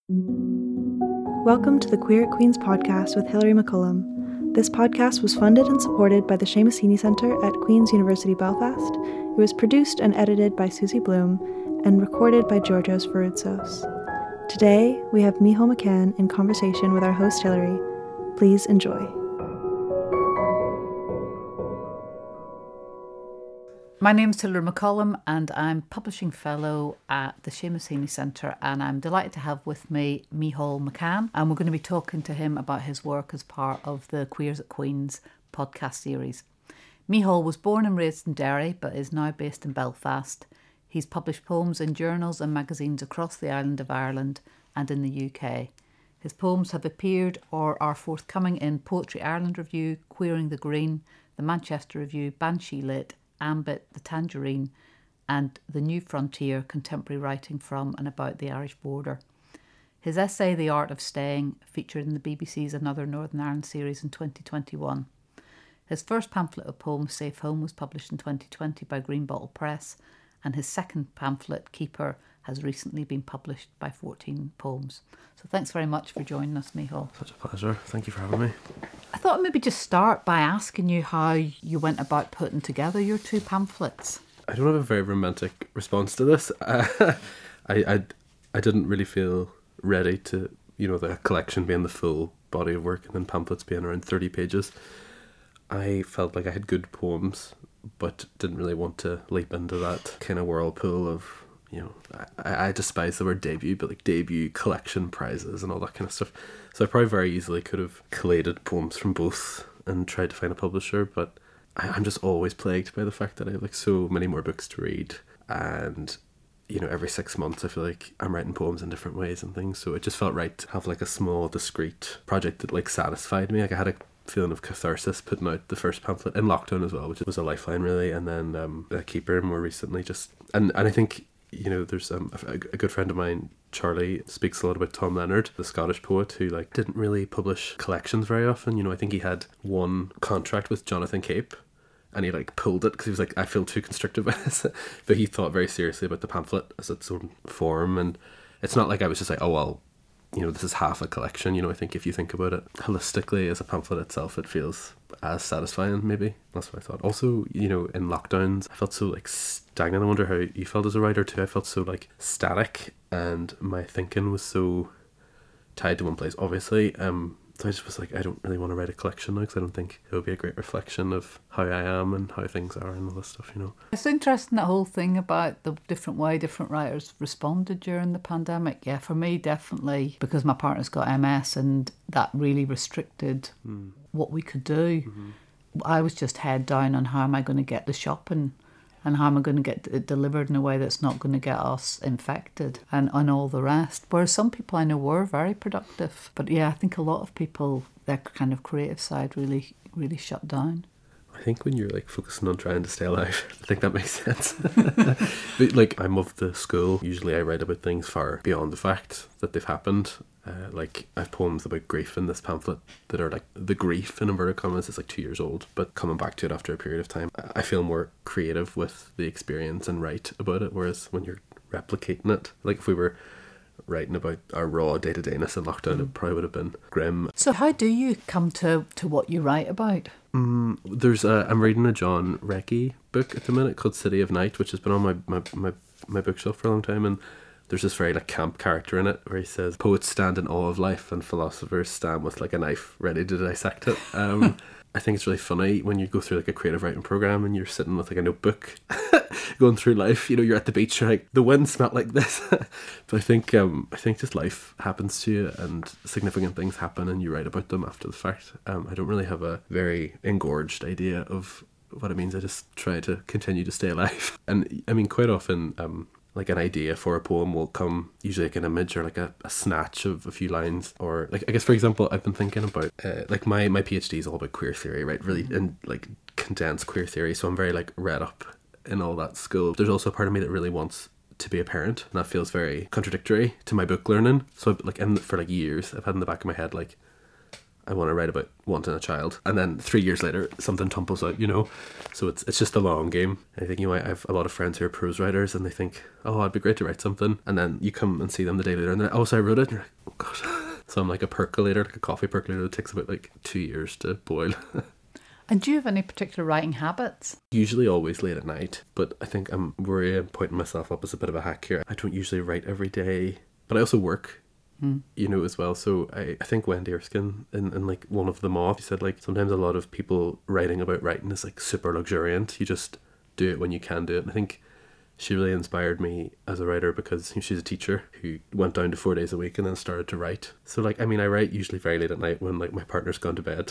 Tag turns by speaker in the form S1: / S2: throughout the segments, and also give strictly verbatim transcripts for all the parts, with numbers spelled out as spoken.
S1: Welcome to the Queer at Queen's podcast with Hilary McCullum. This podcast was funded and supported by the Seamus Heaney Centre at Queen's University Belfast. It was produced and edited by Susie Bloom and recorded by Georgios Varoutsos. Today, we have Micheál McCann in conversation with our host Hilary. Please enjoy.
S2: My name's Hilary McCullum and I'm Publishing Fellow at the Seamus Heaney Centre, and I'm delighted to have with me Micheál McCann, and we're going to be talking to him about his work as part of the Queers at Queen's podcast series. Micheál was born and raised in Derry but is now based in Belfast. He's published poems in journals and magazines across the island of Ireland and in the U K. His poems have appeared or are forthcoming in Poetry Ireland Review, Queering the Green, the Manchester Review, Banshee Lit, Ambit, The Tangerine, and The New Frontier, Contemporary Writing from and About the Irish Border. His essay, The Art of Staying, featured in the B B C's Another Northern Ireland series in twenty twenty-one. His first pamphlet of poems, Safe Home, was published in twenty twenty by Green Bottle Press, and his second pamphlet, Keeper, has recently been published by fourteen Poems. So thanks very much for joining us, Micheál.
S3: Such a pleasure. Thank you for having me.
S2: I thought I'd maybe just start by asking you how you went about putting together your two pamphlets.
S3: I don't have a very romantic response to this. Uh, I, I I didn't really feel ready to, you know, the collection being the full body of work and then pamphlets being around thirty pages. I felt like I had good poems, but didn't really want to leap into that kind of whirlpool of, you know, I, I despise the word debut, but like debut collection prizes and all that kind of stuff. So I probably very easily could have collated poems from both and tried to find a publisher, but I, I'm just always plagued by the fact that I have like so many more books to read, and you know, every six months I feel like I'm writing poems in different ways and things. So it just felt right to have like a small, discreet project that like satisfied me. Like I had a feeling of catharsis putting out the first pamphlet in lockdown as well, which was a lifeline really, and then um, a Keeper more recently. Just and and I think, you know, there's um, a, a good friend of mine, Charlie, speaks a lot about Tom Leonard, the Scottish poet, who like didn't really publish collections very often. You know, I think he had one contract with Jonathan Cape, and he like pulled it because he was like, I feel too constricted by this. But he thought very seriously about the pamphlet as its own form, and it's not like I was just like, oh well, you know, this is half a collection. You know, I think if you think about it holistically as a pamphlet itself, it feels as satisfying, maybe. That's what I thought. Also, you know, in lockdowns, I felt so like stagnant. I wonder how you felt as a writer too. I felt so like static, and my thinking was so tied to one place, obviously. Um, so I just was like, I don't really want to write a collection now, because I don't think it would be a great reflection of how I am and how things are and all this stuff, you know.
S2: It's interesting, that whole thing about the different way different writers responded during the pandemic. Yeah, for me, definitely, because my partner's got M S and that really restricted mm. what we could do. Mm-hmm. I was just head down on how am I going to get the shopping and how am I going to get it delivered in a way that's not going to get us infected and, and all the rest. Whereas some people I know were very productive. But yeah, I think a lot of people, their kind of creative side really, really shut down.
S3: I think when you're like focusing on trying to stay alive, I think that makes sense. But like, I'm of the school, usually I write about things far beyond the fact that they've happened. Uh, like I have poems about grief in this pamphlet that are like the grief in inverted commas is like two years old, but coming back to it after a period of time, I feel more creative with the experience and write about it. Whereas when you're replicating it, like if we were writing about our raw day-to-dayness in lockdown, mm. it probably would have been grim.
S2: So how do you come to, to what you write about?
S3: Mm, there's a, I'm reading a John Recce book at the minute called City of Night, which has been on my, my, my, my bookshelf for a long time, and there's this very like camp character in it where he says, poets stand in awe of life and philosophers stand with like a knife ready to dissect it. Um, I think it's really funny when you go through like a creative writing program and you're sitting with like a notebook going through life. You know, you're at the beach, you're like, the wind smelled like this. But I think um, I think just life happens to you and significant things happen and you write about them after the fact. Um, I don't really have a very engorged idea of what it means. I just try to continue to stay alive. And I mean, quite often um, like an idea for a poem will come, usually like an image or like a, a snatch of a few lines, or like, I guess for example, I've been thinking about uh, like my, my PhD is all about queer theory, right? Really in like condensed queer theory. So I'm very like read up in all that school. There's also a part of me that really wants to be a parent, and that feels very contradictory to my book learning. So like in, for like years I've had in the back of my head like, I want to write about wanting a child. And then three years later, something tumbles out, you know. So it's it's just a long game. I think, you know, I have a lot of friends who are prose writers and they think, oh, it'd be great to write something. And then you come and see them the day later and they're like, oh, so I wrote it. And you're like, oh, God. So I'm like a percolator, like a coffee percolator that takes about like two years to boil.
S2: And do you have any particular writing habits?
S3: Usually always late at night. But I think I'm worried I'm pointing myself up as a bit of a hack here. I don't usually write every day. But I also work. Mm. You know, as well. So I, I think Wendy Erskine in, in like one of them off, she said like sometimes a lot of people writing about writing is like super luxuriant. You just do it when you can do it. And I think she really inspired me as a writer because she's a teacher who went down to four days a week and then started to write. So like, I mean, I write usually very late at night when like my partner's gone to bed.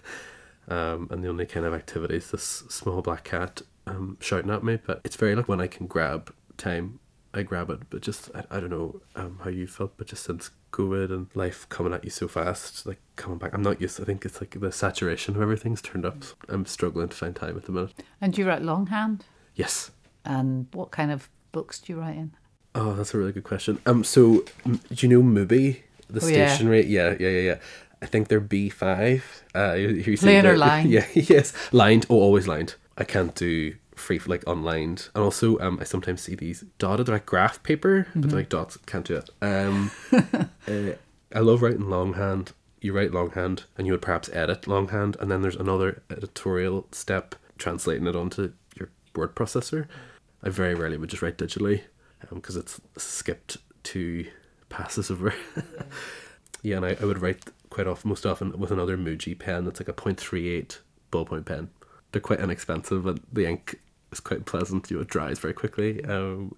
S3: um, and the only kind of activity is this small black cat um, shouting at me. But it's very like when I can grab time, I grab it. But just, I, I don't know um, how you felt, but just since COVID and life coming at you so fast, like coming back, I'm not used to, I think it's like the saturation of everything's turned up. So I'm struggling to find time at the minute.
S2: And do you write longhand?
S3: Yes.
S2: And what kind of books do you write in?
S3: Oh, that's a really good question. Um, so m- do you know Mubi, the
S2: oh,
S3: stationery? Yeah. yeah, yeah, yeah, yeah. I think they're B five. Uh, you, you
S2: Plain or lined?
S3: Yeah, yes, lined. Oh, always lined. I can't do free like unlined. And also, um, I sometimes see these dotted like graph paper, mm-hmm. but they're like dots. Can't do it. Um, uh, I love writing longhand. You write longhand, and you would perhaps edit longhand, and then there's another editorial step, translating it onto your word processor. I very rarely would just write digitally because um, it's skipped two passes over. Yeah, and I, I would write quite often, most often with another Muji pen that's like a point three eight ballpoint pen. They're quite inexpensive and the ink is quite pleasant. You know, it dries very quickly. Um,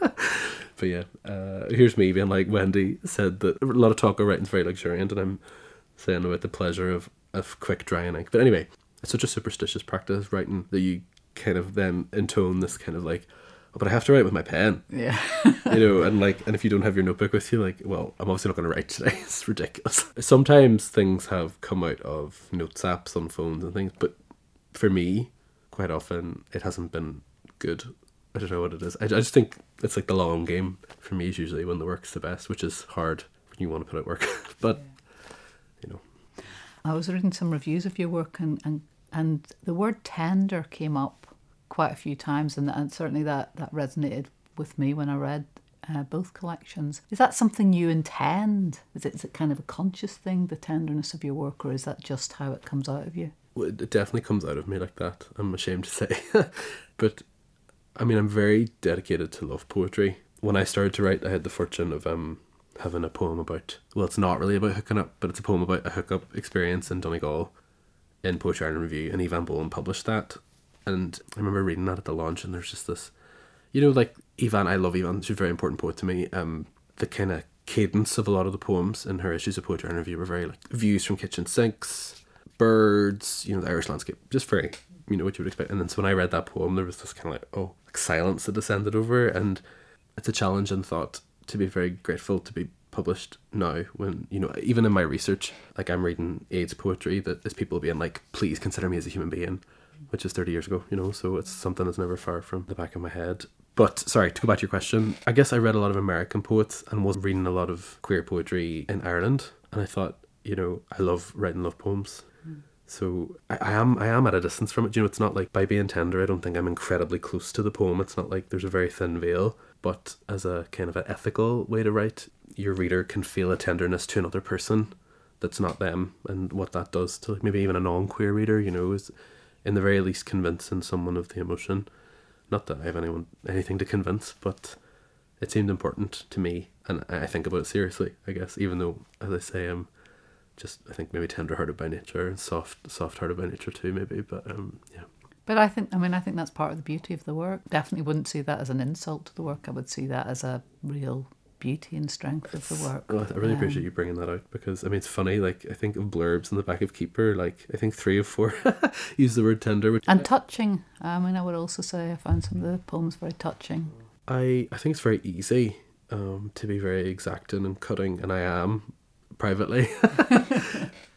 S3: but yeah, uh, here's me being like, Wendy said that a lot of talk of writing is very luxuriant, and I'm saying about the pleasure of, of quick drying ink. But anyway, it's such a superstitious practice, writing, that you kind of then intone this kind of like, oh, but I have to write with my pen.
S2: Yeah.
S3: You know, and like, and if you don't have your notebook with you, like, well, I'm obviously not going to write today. It's ridiculous. Sometimes things have come out of notes apps on phones and things, but for me, quite often it hasn't been good. I don't know what it is. I, I just think it's like the long game for me is usually when the work's the best, which is hard when you want to put out work. But, yeah. You know.
S2: I was reading some reviews of your work and, and, and the word tender came up quite a few times, and, and certainly that, that resonated with me when I read uh, both collections. Is that something you intend? Is it, is it kind of a conscious thing, the tenderness of your work, or is that just how it comes out of you?
S3: Well, it definitely comes out of me like that, I'm ashamed to say. But, I mean, I'm very dedicated to love poetry. When I started to write, I had the fortune of um having a poem about, well, it's not really about hooking up, but it's a poem about a hookup experience in Donegal in Poetry Ireland Review, and Evan Boland published that. And I remember reading that at the launch, and there's just this, you know, like Evan, I love Evan, she's a very important poet to me. Um, the kind of cadence of a lot of the poems in her issues of Poetry Ireland Review were very like views from kitchen sinks, birds, you know, the Irish landscape, just very, you know, what you would expect. And then so when I read that poem, there was this kind of like, oh, like silence that descended over, and it's a challenge and thought to be very grateful to be published now when, you know, even in my research, like I'm reading AIDS poetry that is people being like, please consider me as a human being, which is thirty years ago, you know, so it's something that's never far from the back of my head. But sorry, to go back to your question, I guess I read a lot of American poets and was reading a lot of queer poetry in Ireland, and I thought, you know, I love writing love poems. Mm. So I, I am I am at a distance from it. You know, it's not like by being tender, I don't think I'm incredibly close to the poem. It's not like there's a very thin veil. But as a kind of an ethical way to write, your reader can feel a tenderness to another person that's not them, and what that does to like maybe even a non-queer reader, you know, is in the very least convincing someone of the emotion. Not that I have anyone anything to convince, but it seemed important to me, and I think about it seriously, I guess, even though, as I say, I'm just, I think maybe tender-hearted by nature, and soft, soft-hearted by nature too, maybe, but um, yeah.
S2: But I think, I mean, I think that's part of the beauty of the work. Definitely wouldn't see that as an insult to the work. I would see that as a real beauty and strength of the work.
S3: Well, I really
S2: um,
S3: appreciate you bringing that out, because I mean, it's funny, like I think of blurbs in the back of Keeper, like I think three of four use the word tender, which
S2: and touching. I mean, I would also say I found some of the poems very touching.
S3: I I think it's very easy um to be very exacting and cutting, and I am privately.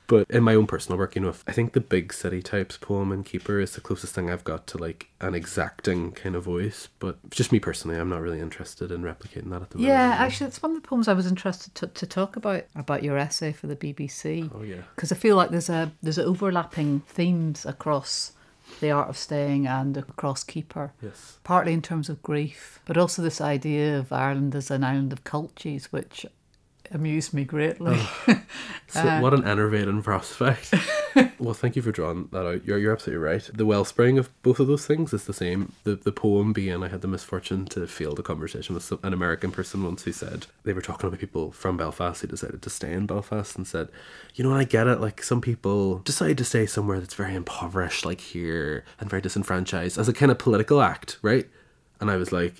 S3: But in my own personal work, you know, I think the big city types poem in Keeper is the closest thing I've got to like an exacting kind of voice. But just me personally, I'm not really interested in replicating that at the moment.
S2: Yeah, actually, it's one of the poems I was interested to, to talk about, about your essay for the B B C.
S3: Oh, yeah.
S2: Because I feel like there's a there's overlapping themes across The Art of Staying and across Keeper.
S3: Yes.
S2: Partly in terms of grief, but also this idea of Ireland as an island of cultures, which amused me greatly.
S3: Oh. So uh, what an enervating prospect. Well, thank you for drawing that out. You're, you're absolutely right. The wellspring of both of those things is the same. The the poem being, I had the misfortune to field a conversation with some, an American person once who said, they were talking about people from Belfast who decided to stay in Belfast, and said, you know, and I get it, like some people decide to stay somewhere that's very impoverished, like here, and very disenfranchised, as a kind of political act, right? And I was like,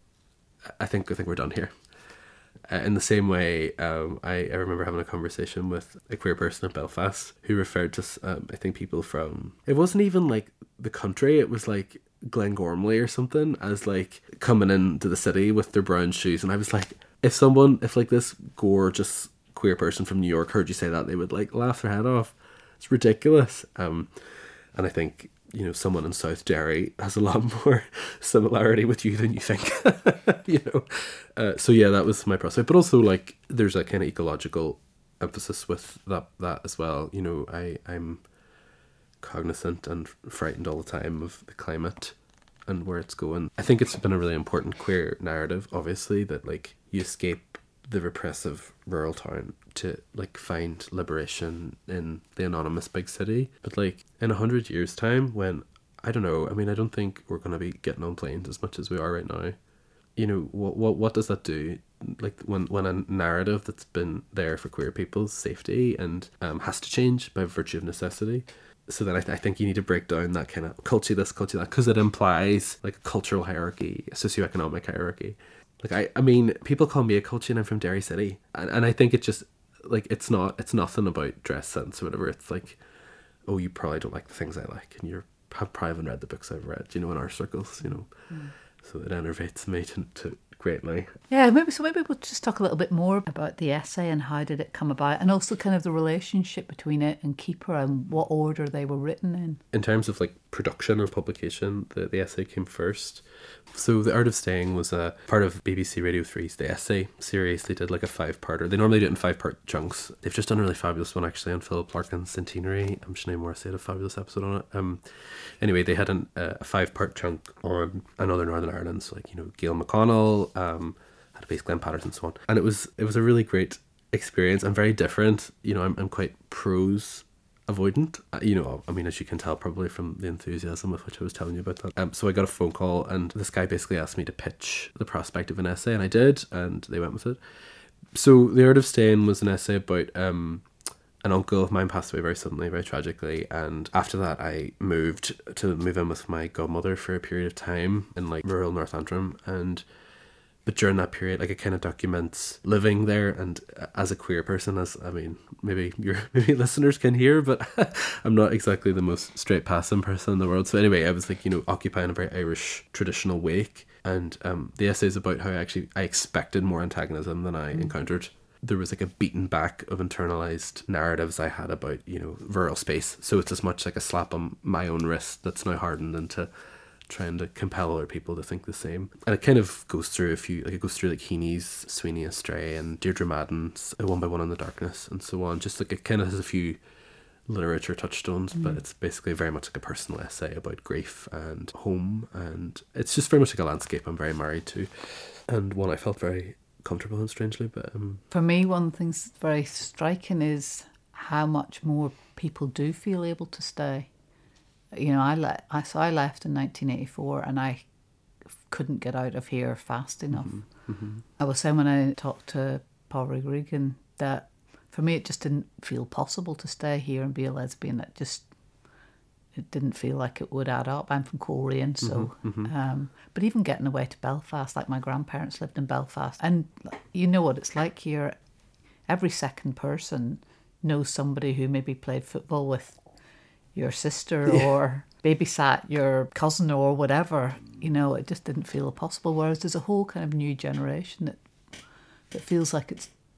S3: I think I think we're done here. Uh, in the same way, um, I, I remember having a conversation with a queer person in Belfast who referred to, um, I think, people from, it wasn't even like the country, it was like Glengormley or something, as like coming into the city with their brown shoes. And I was like, if someone, if like this gorgeous queer person from New York heard you say that, they would like laugh their head off. It's ridiculous. Um, and I think, you know, someone in South Derry has a lot more similarity with you than you think, you know. Uh, so yeah, that was my prospect. But also, like, there's a kind of ecological emphasis with that that as well. You know, I I'm cognizant and frightened all the time of the climate and where it's going. I think it's been a really important queer narrative, obviously, that like you escape the repressive rural town to like find liberation in the anonymous big city. But like in a hundred years time, when I don't know, I mean, I don't think we're going to be getting on planes as much as we are right now. You know, what what what does that do? Like when when a narrative that's been there for queer people's safety and um has to change by virtue of necessity. So then I, th- I think you need to break down that kind of culture this, culture that, because it implies like a cultural hierarchy, a socioeconomic hierarchy. Like, I, I mean, people call me a culture and I'm from Derry City. And, and I think it just, like, it's not, it's nothing about dress sense or whatever. It's like, oh, you probably don't like the things I like. And you're have probably haven't read the books I've read, you know, in our circles, you know. Mm. So it enervates me to, to greatly.
S2: Yeah, maybe so maybe we'll just talk a little bit more about the essay and how did it come about, and also kind of the relationship between it and Keeper and what order they were written in.
S3: In terms of like production or publication, the, the essay came first. So The Art of Staying was a part of B B C Radio three's The Essay series. They did like a five-parter. They normally do it in five-part chunks. They've just done a really fabulous one actually on Philip Larkin's centenary. I'm Sinead Morrissey had a fabulous episode on it. Um, anyway, they had an, uh, a five-part chunk on another Northern Ireland, so like, you know, Gail McConnell, um, had a base Glenn Patterson and so on. And it was it was a really great experience and very different. You know, I'm I'm quite prose avoidant, uh, you know, I mean, as you can tell probably from the enthusiasm with which I was telling you about that. Um, so I got a phone call and this guy basically asked me to pitch the prospect of an essay, and I did, and they went with it. So The Art of Staying was an essay about um, an uncle of mine passed away very suddenly, very tragically, and after that I moved to move in with my godmother for a period of time in like rural North Antrim, and but during that period, like, it kind of documents living there, and as a queer person, as I mean, maybe your maybe listeners can hear, but I'm not exactly the most straight passing person in the world. So anyway, I was like, you know, occupying a very Irish traditional wake, and um, the essay is about how I actually I expected more antagonism than I mm. encountered. There was like a beaten back of internalized narratives I had about, you know, rural space. So it's as much like a slap on my own wrist that's now hardened into trying to compel other people to think the same. And it kind of goes through a few, like it goes through like Heaney's Sweeney Astray and Deirdre Madden's One by One in the Darkness and so on. Just like it kind of has a few literature touchstones, mm. but it's basically very much like a personal essay about grief and home, and it's just very much like a landscape I'm very married to, and one I felt very comfortable in, strangely. But um,
S2: for me, one of the things that's very striking is how much more people do feel able to stay. You know, I, le- I, so I left in nineteen eighty-four and I couldn't get out of here fast enough. Mm-hmm. Mm-hmm. I was saying when I talked to Pádraig Regan that for me it just didn't feel possible to stay here and be a lesbian. It just, it didn't feel like it would add up. I'm from Coleraine, so, mm-hmm. Mm-hmm. Um, but even getting away to Belfast, like my grandparents lived in Belfast, and you know what it's like here. Every second person knows somebody who maybe played football with your sister yeah. or babysat your cousin or whatever. You know, it just didn't feel possible. Whereas there's a whole kind of new generation that that feels like it's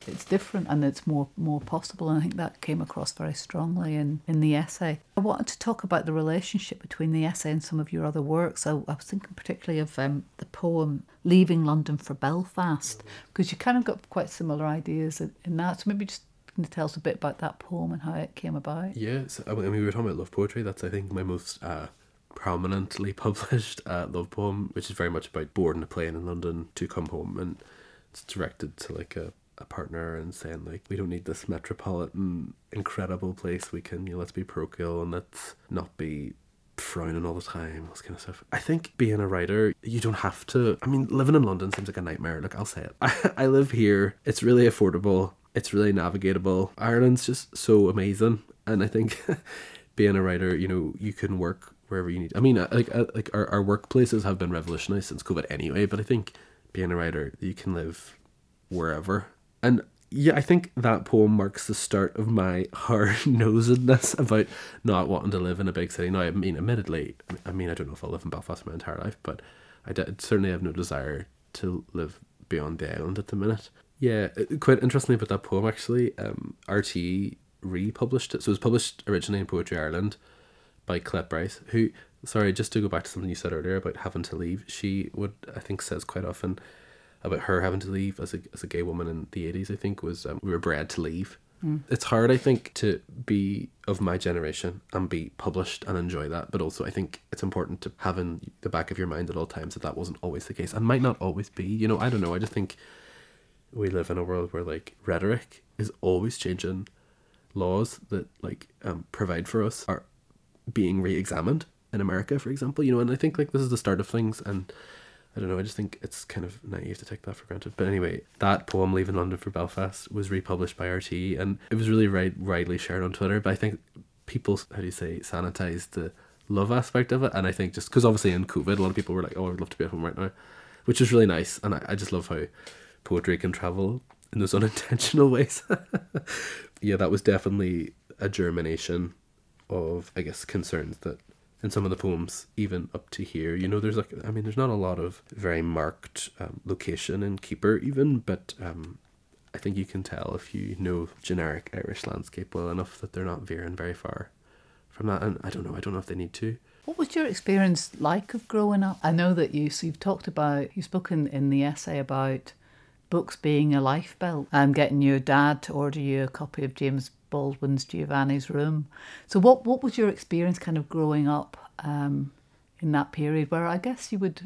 S2: it's different and it's more more possible, and I think that came across very strongly in, in the essay. I wanted to talk about the relationship between the essay and some of your other works. I, I was thinking particularly of um, the poem Leaving London for Belfast, because you kind of got quite similar ideas in, in that. So maybe just can you tell us a bit about that poem and how it came about?
S3: Yeah, so, I mean, we were talking about love poetry. That's, I think, my most uh, prominently published uh, love poem, which is very much about boarding a plane in London to come home, and it's directed to like a, a partner and saying like, we don't need this metropolitan incredible place. We can, you know, let's be parochial and let's not be frowning all the time, this kind of stuff. I think being a writer, you don't have to, I mean, living in London seems like a nightmare. Look, I'll say it. I, I live here. It's really affordable. It's really navigatable. Ireland's just so amazing. And I think being a writer, you know, you can work wherever you need. I mean, like, like our, our workplaces have been revolutionized since COVID anyway, but I think being a writer, you can live wherever. And yeah, I think that poem marks the start of my hard-nosedness about not wanting to live in a big city. Now, I mean, admittedly, I mean, I don't know if I'll live in Belfast my entire life, but I d- certainly have no desire to live beyond the island at the minute. Yeah, quite interestingly about that poem, actually, um, R T E republished it. So it was published originally in Poetry Ireland by Colette Bryce, who, sorry, just to go back to something you said earlier about having to leave, she would, I think, says quite often about her having to leave as a as a gay woman in the eighties, I think, was um, we were bred to leave. Mm. It's hard, I think, to be of my generation and be published and enjoy that, but also I think it's important to have in the back of your mind at all times that that wasn't always the case and might not always be. You know, I don't know, I just think we live in a world where like rhetoric is always changing. Laws that like um, provide for us are being re-examined in America, for example, you know, and I think like this is the start of things, and I don't know, I just think it's kind of naive to take that for granted. But anyway, that poem, Leaving London for Belfast, was republished by R T E, and it was really right, widely shared on Twitter, but I think people, how do you say, sanitized the love aspect of it, and I think just, because obviously in COVID, a lot of people were like, oh, I would love to be at home right now, which is really nice, and I, I just love how poetry can travel in those unintentional ways. Yeah, that was definitely a germination of, I guess, concerns that in some of the poems, even up to here, you know, there's like, I mean, there's not a lot of very marked um, location in Keeper even, but um, I think you can tell if you know generic Irish landscape well enough that they're not veering very far from that. And I don't know, I don't know if they need to.
S2: What was your experience like of growing up? I know that you, so you've talked about, you've spoken in the essay about books being a life belt and getting your dad to order you a copy of James Baldwin's Giovanni's Room. So what what was your experience kind of growing up um, in that period where I guess you would,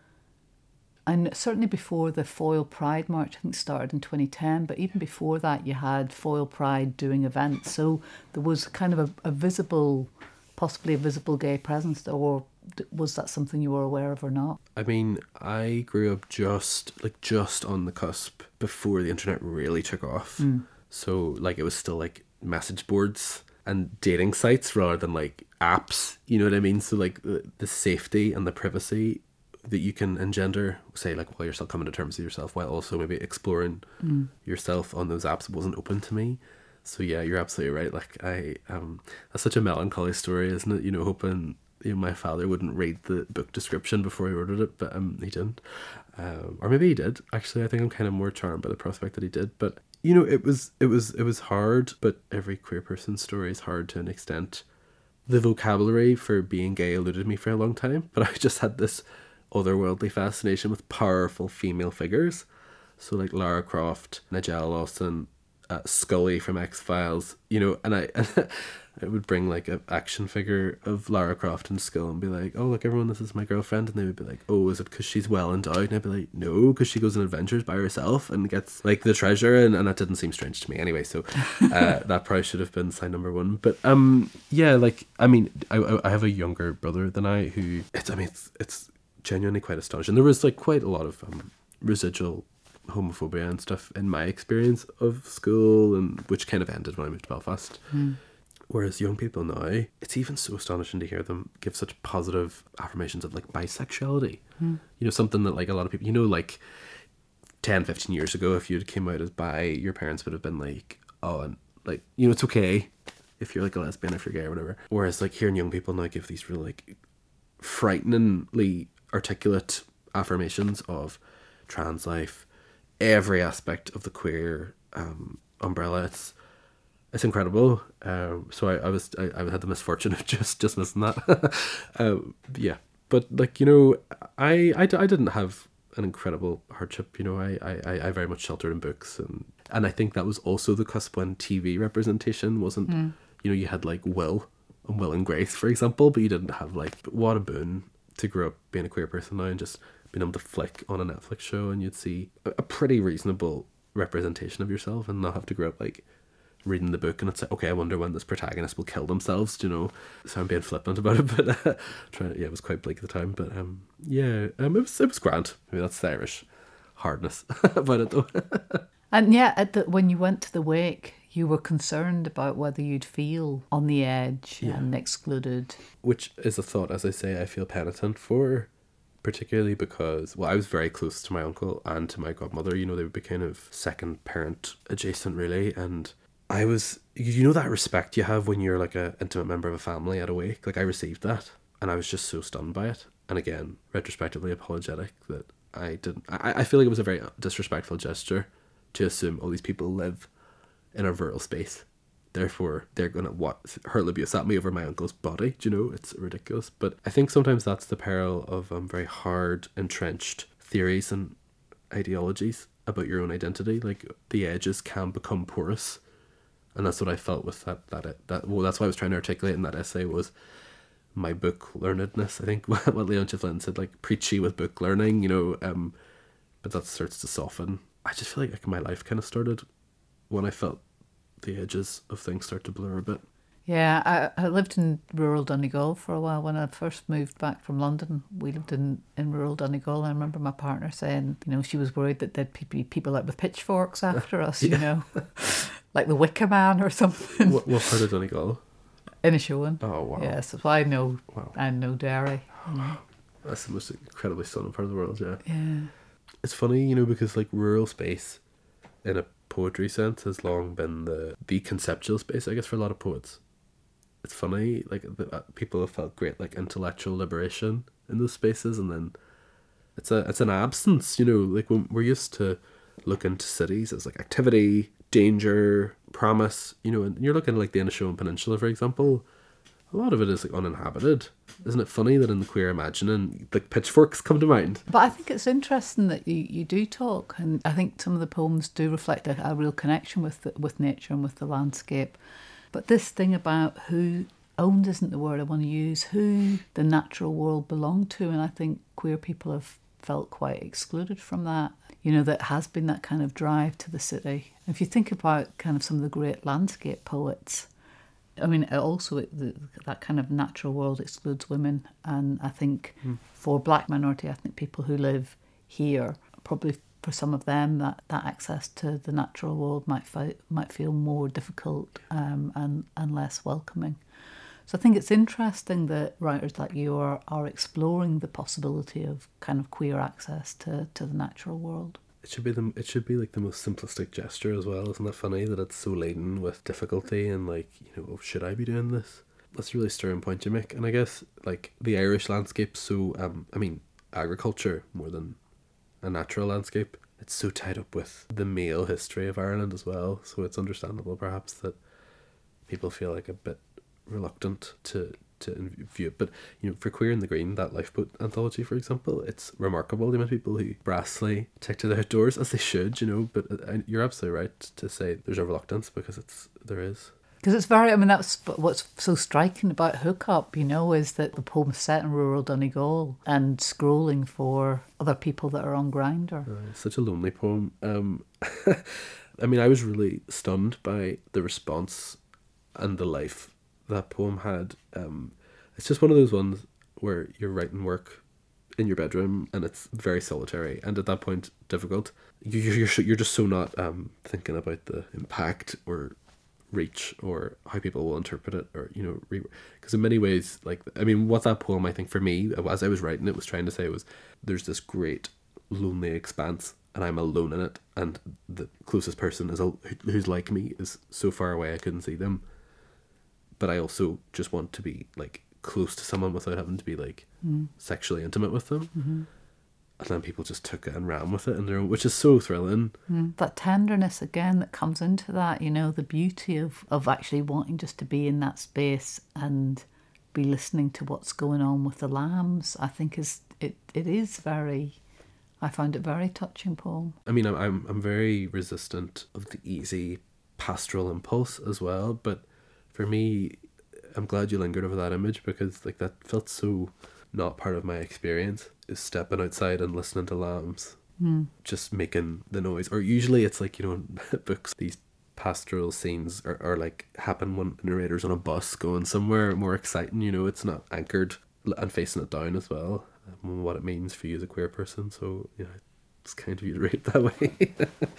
S2: and certainly before the Foyle Pride March, I think started in twenty ten, but even before that you had Foyle Pride doing events, so there was kind of a, a visible, possibly a visible gay presence, or was that something you were aware of or not?
S3: I mean, I grew up just like just on the cusp before the internet really took off. Mm. So like it was still like message boards and dating sites rather than like apps, you know what I mean? So like the, the safety and the privacy that you can engender, say like while you're still coming to terms with yourself while also maybe exploring mm. yourself on those apps, wasn't open to me. So yeah, you're absolutely right. Like I, um, that's such a melancholy story, isn't it? You know, hoping, you know, my father wouldn't read the book description before he ordered it, but um, he didn't. Um, or maybe he did. Actually, I think I'm kind of more charmed by the prospect that he did. But you know, it was it was it was hard. But every queer person's story is hard to an extent. The vocabulary for being gay eluded me for a long time, but I just had this otherworldly fascination with powerful female figures. So like Lara Croft, Nigella Lawson, uh, Scully from X-Files, you know, and I. I would bring like an action figure of Lara Croft in school and be like, oh, look, everyone, this is my girlfriend. And they would be like, oh, is it because she's well endowed? And I'd be like, no, because she goes on adventures by herself and gets like the treasure. And, and that didn't seem strange to me anyway. So uh, that probably should have been sign number one. But um, yeah, like, I mean, I, I have a younger brother than I who, it's, I mean, it's, it's genuinely quite astonishing. There was like quite a lot of um, residual homophobia and stuff in my experience of school, and which kind of ended when I moved to Belfast. Mm. Whereas young people now, it's even so astonishing to hear them give such positive affirmations of like bisexuality. Mm. You know, something that like a lot of people, you know, like ten, fifteen years ago, if you came out as bi, your parents would have been like, oh, and like, you know, it's okay if you're like a lesbian, if you're gay or whatever. Whereas like hearing young people now give these really like frighteningly articulate affirmations of trans life, every aspect of the queer um, Umbrella. It's it's incredible. Um, so I, I was I, I had the misfortune of just just missing that. um, yeah, but like you know, I, I, I didn't have an incredible hardship. You know, I, I, I very much sheltered in books, and and I think that was also the cusp when T V representation wasn't. Mm. You know, you had like Will and Will and Grace, for example, but you didn't have like. What a boon to grow up being a queer person now and just being able to flick on a Netflix show and you'd see a, a pretty reasonable representation of yourself and not have to grow up like reading the book and it's like, okay, I wonder when this protagonist will kill themselves, you know. So I'm being flippant about it, but uh, trying to, yeah, it was quite bleak at the time, but um, yeah, um, it was it was grand. Maybe that's the Irish hardness about it though.
S2: And yeah, at the, when you went to the wake, you were concerned about whether you'd feel on the edge yeah. and excluded.
S3: Which is a thought, as I say, I feel penitent for, particularly because, well, I was very close to my uncle and to my godmother. You know, they would be kind of second parent adjacent, really. And I was, you know that respect you have when you're like an intimate member of a family at a wake? Like, I received that. And I was just so stunned by it. And again, retrospectively apologetic that I didn't, I, I feel like it was a very disrespectful gesture to assume all these people live in a rural space, therefore they're gonna what hurl abuse at me over my uncle's body. Do you know, it's ridiculous. But I think sometimes that's the peril of um, very hard entrenched theories and ideologies about your own identity. Like the edges can become porous, and that's what I felt with that that that well that's what I was trying to articulate in that essay was my book learnedness. I think what Leontia Flynn said, like preachy with book learning, you know, um but that starts to soften. I just feel like, like my life kind of started when I felt the edges of things start to blur a bit.
S2: Yeah, I, I lived in rural Donegal for a while. When I first moved back from London, we lived in, in rural Donegal. I remember my partner saying, you know, she was worried that there'd be people out with pitchforks after us, you know, like the Wicker Man or something.
S3: What, what part of Donegal?
S2: Inishowen.
S3: Oh, wow.
S2: Yeah, so I know,
S3: wow.
S2: I know Derry. Mm.
S3: That's the most incredibly stunning part of the world, yeah.
S2: Yeah.
S3: It's funny, you know, because like rural space in a poetry sense has long been the the conceptual space, I guess, for a lot of poets. It's funny, like the, uh, people have felt great like intellectual liberation in those spaces, and then it's a it's an absence, you know, like when we're used to looking to cities as like activity, danger, promise, you know, and you're looking at like the Inishowen Peninsula, for example. A lot of it is like uninhabited. Isn't it funny that in the queer imagining, like pitchforks come to mind?
S2: But I think it's interesting that you, you do talk, and I think some of the poems do reflect a, a real connection with the, with nature and with the landscape. But this thing about who owned isn't the word I want to use, who the natural world belonged to, and I think queer people have felt quite excluded from that. You know, that has been that kind of drive to the city. If you think about kind of some of the great landscape poets, I mean, also it, the, that kind of natural world excludes women, and I think mm. for black minority ethnic people who live here, probably for some of them that, that access to the natural world might fi- might feel more difficult um, and and less welcoming. So I think it's interesting that writers like you are are exploring the possibility of kind of queer access to, to the natural world.
S3: It should be the it should be like the most simplistic gesture as well. Isn't it funny that it's so laden with difficulty and like, you know, oh, should I be doing this? That's a really stirring point you make. And I guess like the Irish landscape, so um I mean agriculture more than a natural landscape. It's so tied up with the male history of Ireland as well. So it's understandable perhaps that people feel like a bit reluctant to to view it. But you know, for Queer in the Green, that Lifeboat anthology, for example, it's remarkable the amount of people who brassly take to the outdoors, as they should, you know. But uh, you're absolutely right to say there's a reluctance, because it's there is.
S2: Because it's very, I mean, that's what's so striking about Hookup, you know, is that the poem's set in rural Donegal and scrolling for other people that are on Grindr.
S3: Uh, it's such a lonely poem. Um, I mean, I was really stunned by the response and the life that poem had. Um, it's just one of those ones where you're writing work in your bedroom and it's very solitary, and at that point difficult. You, you're you're just so not um thinking about the impact or reach or how people will interpret it, or you know, because re- in many ways, like I mean, what that poem I think for me as I was writing it was trying to say was there's this great lonely expanse and I'm alone in it, and the closest person is a, who's like me is so far away I couldn't see them. But I also just want to be like close to someone without having to be like mm. sexually intimate with them.
S2: Mm-hmm.
S3: and then people just took it and ran with it in their own, which is so thrilling.
S2: Mm, that tenderness again that comes into that, you know, the beauty of, of actually wanting just to be in that space and be listening to what's going on with the lambs, I think is it, it is very, I found it very touching poem.
S3: I mean, I'm, I'm I'm very resistant of the easy pastoral impulse as well, but for me, I'm glad you lingered over that image, because like that felt so not part of my experience, is stepping outside and listening to lambs mm. just making the noise. Or usually it's like, you know, in books, these pastoral scenes are, are like happen when the narrator's on a bus going somewhere more exciting, you know, it's not anchored and facing it down as well, um, what it means for you as a queer person. So yeah, it's kind of you to read it that way.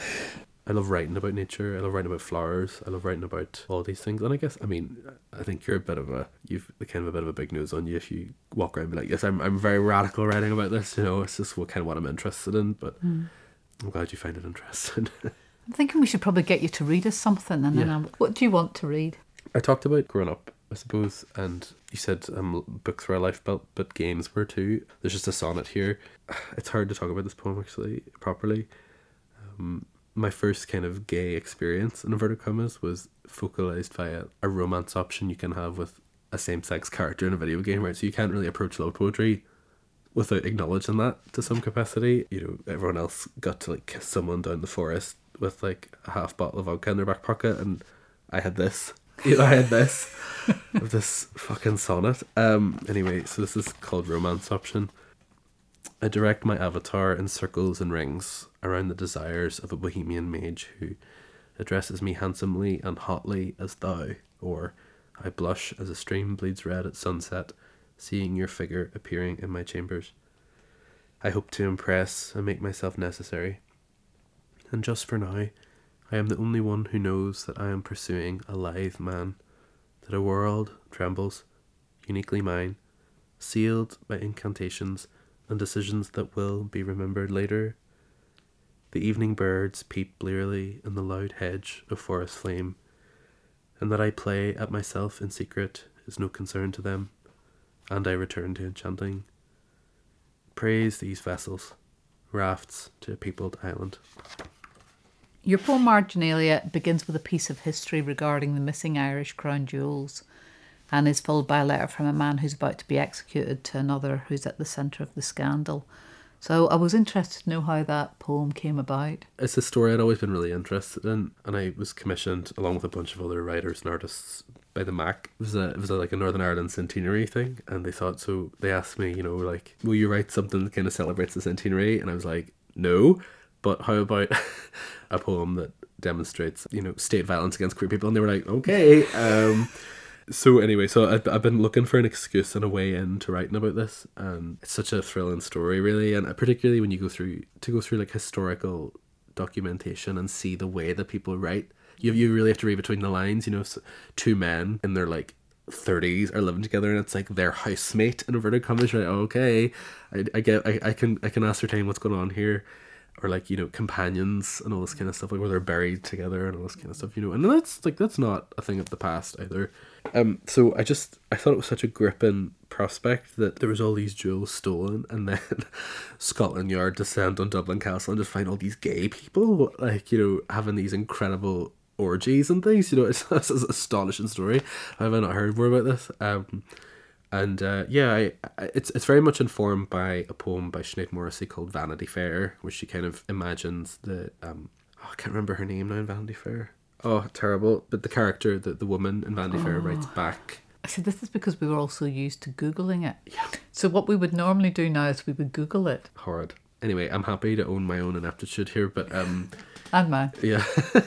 S3: I love writing about nature. I love writing about flowers. I love writing about all these things. And I guess, I mean, I think you're a bit of a, you've kind of a bit of a big nose on you if you walk around and be like, yes, I'm I'm very radical writing about this. You know, it's just what kind of what I'm interested in. But mm. I'm glad you find it interesting.
S2: I'm thinking we should probably get you to read us something. And then yeah. I'll, what do you want to read?
S3: I talked about growing up, I suppose, and you said um, books were a life belt, but games were too. There's just a sonnet here. It's hard to talk about this poem actually properly. Um, my first kind of gay experience, in inverted commas, was focalized via a romance option you can have with a same-sex character in a video game, right? So you can't really approach love poetry without acknowledging that to some capacity. You know, everyone else got to like kiss someone down the forest with like a half bottle of vodka in their back pocket, and I had this. You know, I had this of this fucking sonnet. Um. Anyway, so this is called Romance Option. I direct my avatar in circles and rings around the desires of a bohemian mage who addresses me handsomely and hotly as thou, or I blush as a stream bleeds red at sunset, seeing your figure appearing in my chambers. I hope to impress and make myself necessary. And just for now, I am the only one who knows that I am pursuing a live man, that a world trembles, uniquely mine, sealed by incantations and decisions that will be remembered later. The evening birds peep blearily in the loud hedge of forest flame, and that I play at myself in secret is no concern to them, and I return to enchanting. Praise these vessels, rafts to a peopled island.
S2: Your poem Marginalia begins with a piece of history regarding the missing Irish crown jewels, and is followed by a letter from a man who's about to be executed to another who's at the centre of the scandal. So I was interested to know how that poem came about.
S3: It's a story I'd always been really interested in, and I was commissioned along with a bunch of other writers and artists by the M A C. It was a, it was a, like a Northern Ireland centenary thing, and they thought, so they asked me, you know, like, will you write something that kind of celebrates the centenary? And I was like, no, but how about a poem that demonstrates, you know, state violence against queer people? And they were like, okay. Um, so anyway, so I've, I've been looking for an excuse and a way in to writing about this, and it's such a thrilling story, really, and particularly when you go through to go through like historical documentation and see the way that people write. You you really have to read between the lines. You know, two men in their like thirties are living together, and it's like their housemate in inverted commas. Right? Okay, I, I get I, I can I can ascertain what's going on here. Or like, you know, companions and all this kind of stuff, like where they're buried together and all this kind of stuff, you know, and that's like that's not a thing of the past either. Um, so I just I thought it was such a gripping prospect that there was all these jewels stolen, and then Scotland Yard descend on Dublin Castle and just find all these gay people, like, you know, having these incredible orgies and things. You know, it's, it's an astonishing story. Have I not heard more about this? Um. And uh, yeah, I, I, it's it's very much informed by a poem by Sinead Morrissey called Vanity Fair, where she kind of imagines the um oh, I can't remember her name now in Vanity Fair. Oh, terrible! But the character, the the woman in Vanity oh. Fair, writes back.
S2: I said this is because we were also used to Googling it. Yeah. So what we would normally do now is we would Google it.
S3: Horrid. Anyway, I'm happy to own my own ineptitude here, but um.
S2: and mine.
S3: Yeah.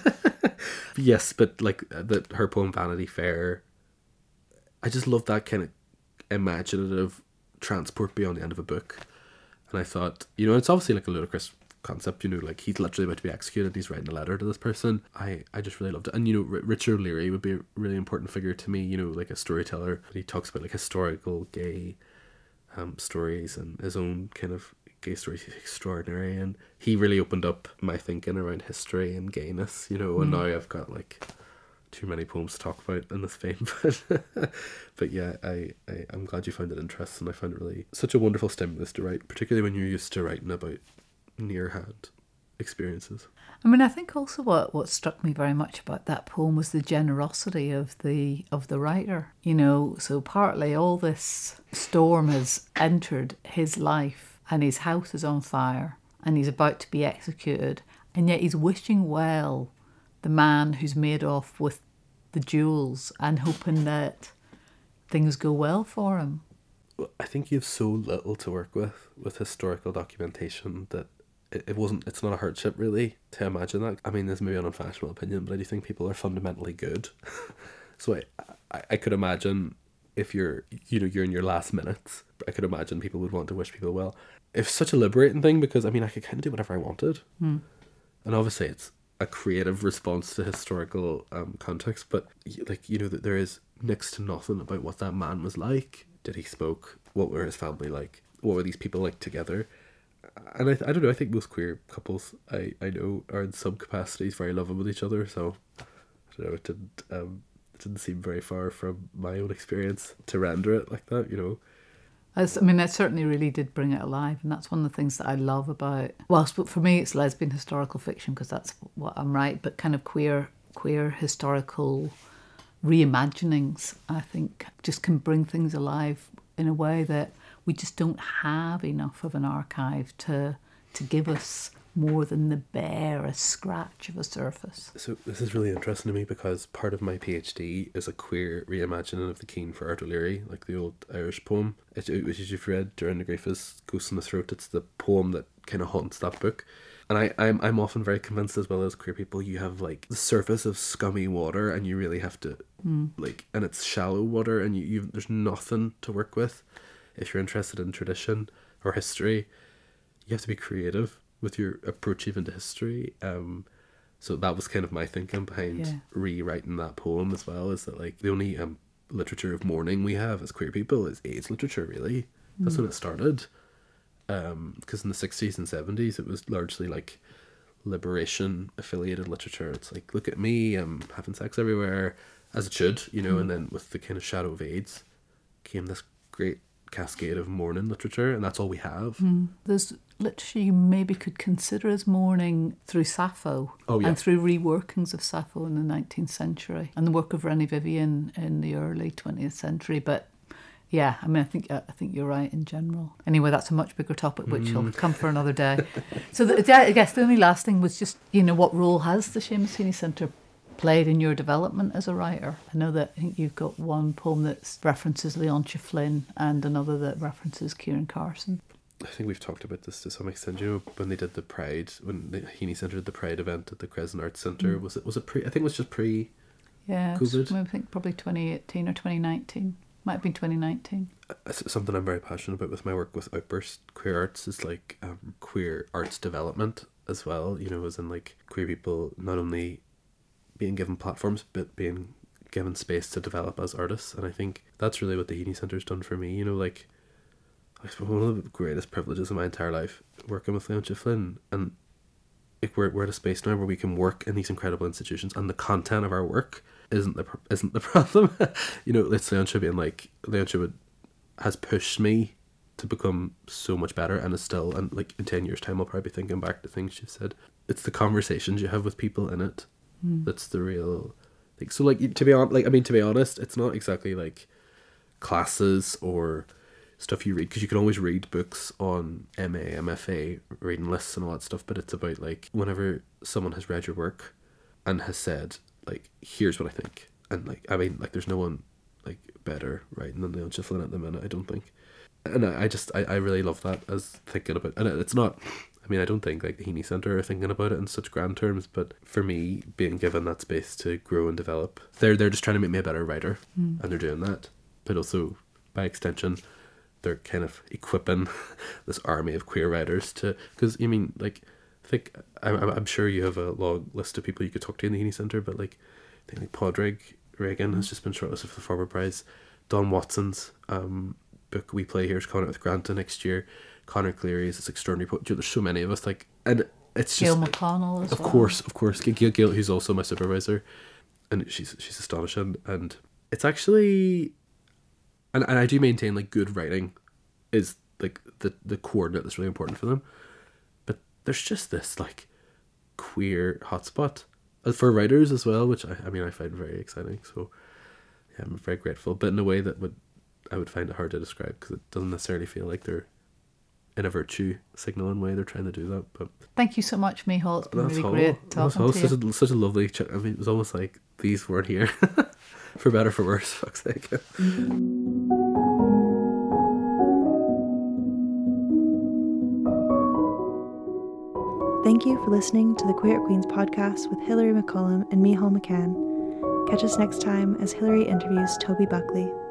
S3: Yes, but like that her poem Vanity Fair. I just love that kind of imaginative transport beyond the end of a book, and I thought, you know, it's obviously like a ludicrous concept, you know, like he's literally about to be executed and he's writing a letter to this person. I I just really loved it. And you know, R- Richard O'Leary would be a really important figure to me, you know, like a storyteller. He talks about like historical gay um stories and his own kind of gay stories. He's extraordinary, and he really opened up my thinking around history and gayness, you know. And mm. now I've got like too many poems to talk about in this vein, but but yeah, I, I I'm glad you found it interesting. I found it really such a wonderful stimulus to write, particularly when you're used to writing about near hand experiences.
S2: I mean, I think also what, what struck me very much about that poem was the generosity of the of the writer. You know, so partly all this storm has entered his life and his house is on fire and he's about to be executed, and yet he's wishing well the man who's made off with the jewels and hoping that things go well for him.
S3: I think you have so little to work with with historical documentation that it, it wasn't it's not a hardship really to imagine that. I mean, this may be an unfashionable opinion, but I do think people are fundamentally good. So I, I I could imagine if you're you know you're in your last minutes, I could imagine people would want to wish people well. It's such a liberating thing because I mean I could kind of do whatever I wanted,
S2: hmm.
S3: and obviously it's a creative response to historical um, context, but like you know that there is next to nothing about what that man was like. Did he smoke? What were his family like? What were these people like together? And I, I don't know, I think most queer couples I, I know are in some capacities very loving with each other, so I don't know, it didn't um it didn't seem very far from my own experience to render it like that, you know.
S2: As, I mean, it certainly really did bring it alive, and that's one of the things that I love about, well, for me it's lesbian historical fiction because that's what I'm right, but kind of queer queer historical reimaginings, I think, just can bring things alive in a way that we just don't have enough of an archive to to give us more than the bare scratch of a surface.
S3: So this is really interesting to me because part of my PhD is a queer reimagining of the Keen for Art O'Leary, like the old Irish poem, which you've read, Doireann Ní Ghríofa's Ghost in the Throat. It's the poem that kind of haunts that book. And I, I'm I'm often very convinced, as well as queer people, you have like the surface of scummy water and you really have to,
S2: mm.
S3: like, and it's shallow water and you, you there's nothing to work with. If you're interested in tradition or history, you have to be creative with your approach even to history. Um, so that was kind of my thinking behind
S2: yeah. rewriting
S3: that poem as well, is that like the only um, literature of mourning we have as queer people is AIDS literature, really. That's mm. when it started. Um, because in the sixties and seventies it was largely like liberation affiliated literature. It's like, look at me, I'm having sex everywhere, as it should, you know. Mm. And then with the kind of shadow of AIDS came this great cascade of mourning literature, and that's all we have.
S2: Mm. There's literature you maybe could consider as mourning through Sappho,
S3: oh, yeah.
S2: and through reworkings of Sappho in the nineteenth century, and the work of Renée Vivian in the early twentieth century. But yeah, I mean, I think I think you're right in general. Anyway, that's a much bigger topic, which will
S3: Mm.
S2: come for another day. So the, I guess the only last thing was just, you know, what role has the Seamus Heaney Centre played in your development as a writer? I know that I think you've got one poem that references Leontia Flynn and another that references Kieran Carson.
S3: I think we've talked about this to some extent. You know, when they did the Pride, when the Heaney Centre did the Pride event at the Crescent Arts Centre, mm. was it was it pre? I think it was just pre.
S2: Yeah,
S3: COVID.
S2: I think probably twenty eighteen or twenty nineteen. Might have been twenty nineteen.
S3: Something I'm very passionate about with my work with Outburst Queer Arts is like um, queer arts development as well. You know, as in like queer people not only being given platforms but being given space to develop as artists. And I think that's really what the Heaney Centre's done for me. You know, like I suppose one of the greatest privileges of my entire life working with Leontia Flynn, and like we're we're at a space now where we can work in these incredible institutions, and the content of our work isn't the isn't the problem. You know, it's Leontia being like Leontia would has pushed me to become so much better, and is still, and like in ten years time I'll probably be thinking back to things she's said. It's the conversations you have with people in it mm. that's the real thing. So like to be on like I mean to be honest, it's not exactly like classes or stuff you read, because you can always read books on M A, M F A, reading lists and all that stuff, but it's about like whenever someone has read your work and has said like, here's what I think, and like I mean like there's no one like better writing than Leontia Flynn at the minute, I don't think. And I, I just I, I really love that as thinking about, and it's not, I mean I don't think like the Heaney Centre are thinking about it in such grand terms, but for me, being given that space to grow and develop, they're they're just trying to make me a better writer, mm. and they're doing that, but also by extension they're kind of equipping this army of queer writers to, because I mean like I think I'm I'm sure you have a long list of people you could talk to in the Heaney Centre, but like I think like Padraig Reagan has just been shortlisted for the Forward Prize. Don Watson's um book We Play Here is coming out with Granta next year. Conor Cleary is this extraordinary poet. There's so many of us, like, and it's just
S2: Gail McConnell as
S3: of
S2: well.
S3: course, of course, Gail, Gail, who's also my supervisor, and she's she's astonishing, and it's actually, and, and I do maintain like good writing is like the the coordinate that's really important for them, but there's just this like queer hotspot for writers as well, which I, I mean I find very exciting. So yeah, I'm very grateful, but in a way that would I would find it hard to describe, because it doesn't necessarily feel like they're in a virtue signaling way they're trying to do that. But
S2: thank you so much, Micheál. It's been
S3: that's
S2: really
S3: all.
S2: great talking
S3: all
S2: to
S3: such
S2: you.
S3: a, such a lovely ch- I mean, it was almost like these weren't here for better or for worse, fuck's sake.
S1: Thank you for listening to the Queer at Queens podcast with Hilary McCollum and Micheál McCann. Catch us next time as Hilary interviews Toby Buckley.